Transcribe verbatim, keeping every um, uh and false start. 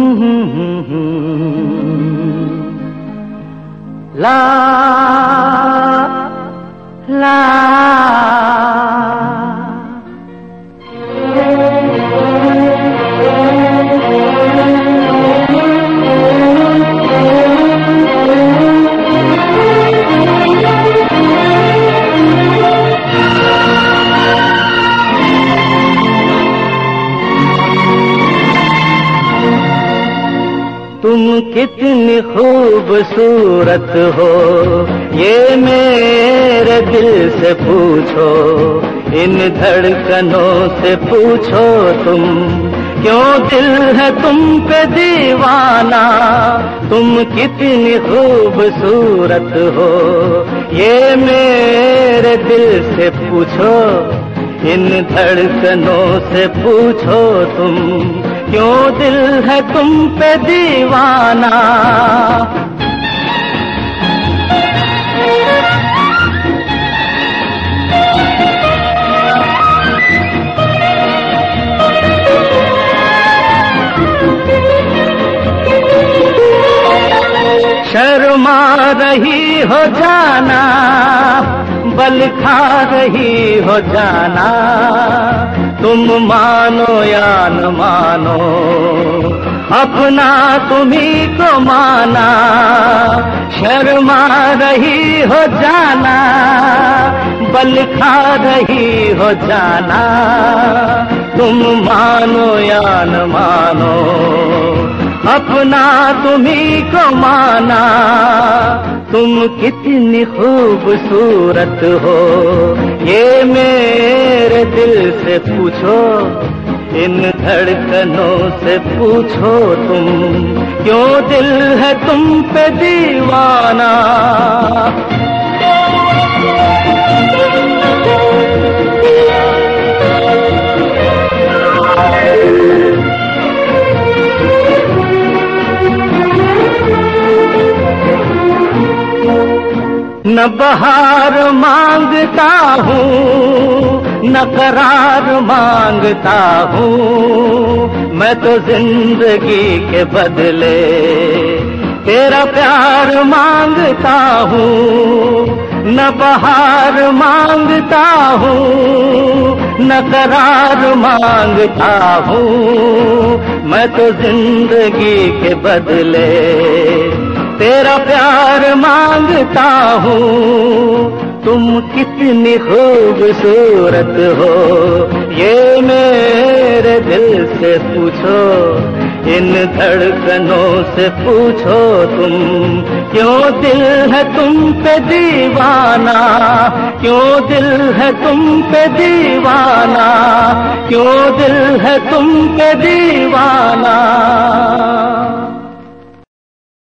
ला ला तुम कितनी खूबसूरत हो ये मेरे दिल से पूछो, इन धड़कनों से पूछो तुम, क्यों दिल है तुम पे दीवाना। तुम कितनी खूबसूरत हो ये मेरे दिल से पूछो, इन धड़कनों से पूछो तुम, क्यों दिल है तुम पे दीवाना। शर्मा रही हो जाना, बल खा रही हो जाना, तुम मानो या न मानो, अपना तुम्ही को माना। शर्मा रही हो जाना, बल खा रही हो जाना, तुम मानो या न मानो, अपना तुम्ही को माना। तुम कितनी खूबसूरत हो ये मेरे दिल से पूछो, इन धड़कनों से पूछो तुम, क्यों दिल है तुम पे दीवाना। न बहार मांगता हूँ न करार मांगता हूँ, मैं तो जिंदगी के बदले तेरा प्यार मांगता हूँ। न बहार मांगता हूँ न करार मांगता हूँ, मैं तो जिंदगी के बदले तेरा प्यार मांगता हूँ। तुम कितनी खूबसूरत हो ये मेरे दिल से पूछो, इन धड़कनों से पूछो तुम, क्यों दिल है तुम पे दीवाना। क्यों दिल है तुम पे दीवाना, क्यों दिल है तुम पे दीवाना।